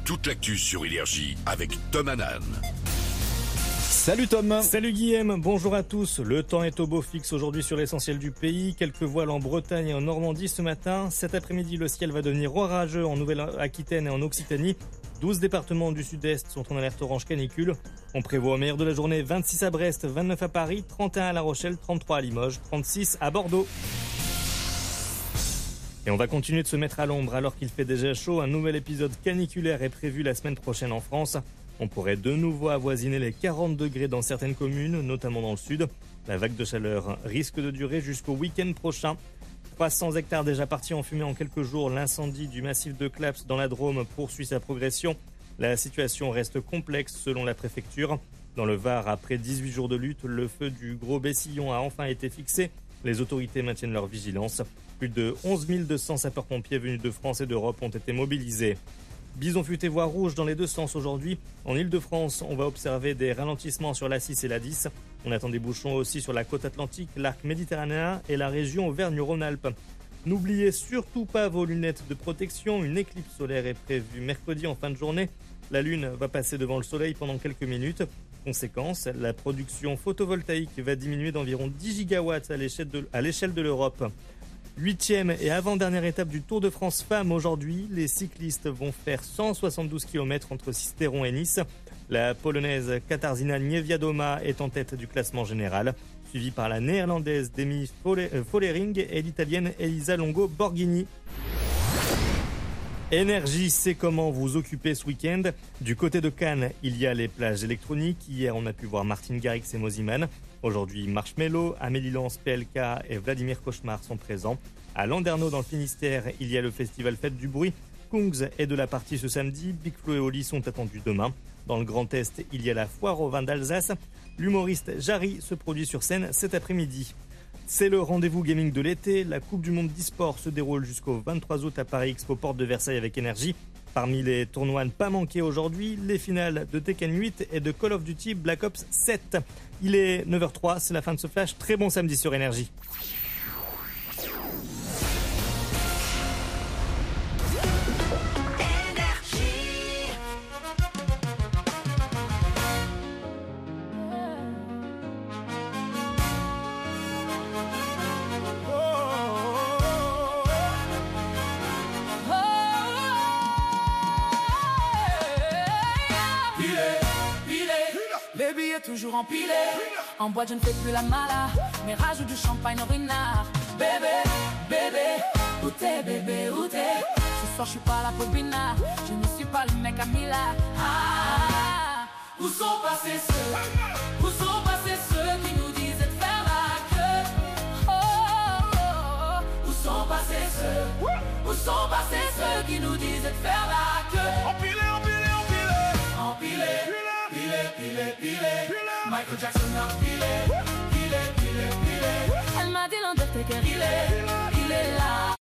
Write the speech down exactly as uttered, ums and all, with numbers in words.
toute l'actu sur Énergie avec Tom Hanan. Salut Tom. Salut Guillaume, bonjour à tous. Le temps est au beau fixe aujourd'hui sur l'essentiel du pays. Quelques voiles en Bretagne et en Normandie ce matin. Cet après-midi, le ciel va devenir orageux en Nouvelle-Aquitaine et en Occitanie. douze départements du sud-est sont en alerte orange canicule. On prévoit au meilleur de la journée vingt-six à Brest, vingt-neuf à Paris, trente et un à La Rochelle, trente-trois à Limoges, trente-six à Bordeaux. Et on va continuer de se mettre à l'ombre alors qu'il fait déjà chaud. Un nouvel épisode caniculaire est prévu la semaine prochaine en France. On pourrait de nouveau avoisiner les quarante degrés dans certaines communes, notamment dans le sud. La vague de chaleur risque de durer jusqu'au week-end prochain. trois cents hectares déjà partis en fumée en quelques jours. L'incendie du massif de Claps dans la Drôme poursuit sa progression. La situation reste complexe selon la préfecture. Dans le Var, après dix-huit jours de lutte, le feu du Gros Bessillon a enfin été fixé. Les autorités maintiennent leur vigilance. Plus de onze mille deux cents sapeurs-pompiers venus de France et d'Europe ont été mobilisés. Bison futé voie rouge dans les deux sens aujourd'hui. En Ile-de-France, on va observer des ralentissements sur l'A six et l'A dix. On attend des bouchons aussi sur la côte atlantique, l'arc méditerranéen et la région Auvergne-Rhône-Alpes. N'oubliez surtout pas vos lunettes de protection. Une éclipse solaire est prévue mercredi en fin de journée. La lune va passer devant le soleil pendant quelques minutes. Conséquence, la production photovoltaïque va diminuer d'environ dix gigawatts à l'échelle de, à l'échelle de l'Europe. Huitième et avant-dernière étape du Tour de France Femmes aujourd'hui. Les cyclistes vont faire cent soixante-douze kilomètres entre Sisteron et Nice. La polonaise Katarzyna Niewiadoma est en tête du classement général, suivie par la néerlandaise Demi Follering et l'italienne Elisa Longo Borghini. Énergie, c'est comment vous occuper ce week-end. Du côté de Cannes, il y a les plages électroniques. Hier, on a pu voir Martin Garrix et Moziman. Aujourd'hui, Marshmello, Amélie Lance, P L K et Vladimir Cauchemar sont présents. À Landerneau, dans le Finistère, il y a le festival Fête du Bruit. Kungs est de la partie ce samedi. Big Flo et Oli sont attendus demain. Dans le Grand Est, il y a la foire au vin d'Alsace. L'humoriste Jarry se produit sur scène cet après-midi. C'est le rendez-vous gaming de l'été. La Coupe du Monde d'e-sport se déroule jusqu'au vingt-trois août à Paris Expo Porte de Versailles avec Énergie. Parmi les tournois ne pas manquer aujourd'hui, les finales de Tekken huit et de Call of Duty Black Ops sept. Il est neuf heures zéro trois, c'est la fin de ce flash. Très bon samedi sur Énergie. Les billets toujours empilés. En boîte je ne fais plus la mala, mais rajoute du champagne au renard. Bébé, bébé, où t'es bébé, où t'es? Ce soir je suis pas là pour Bina, je ne suis pas le mec à Mila. Ah, où sont passés ceux, où sont passés ceux qui nous disaient de faire la queue? Oh, oh, oh, où sont passés ceux, où sont passés ceux qui nous disaient de faire la queue? Empilé, empilé, empilé, empilé. Pile, pile, pile, Michael Jackson a pilé, pile, pile, pile. Elle m'a dit l'Undertaker, il est, il est là.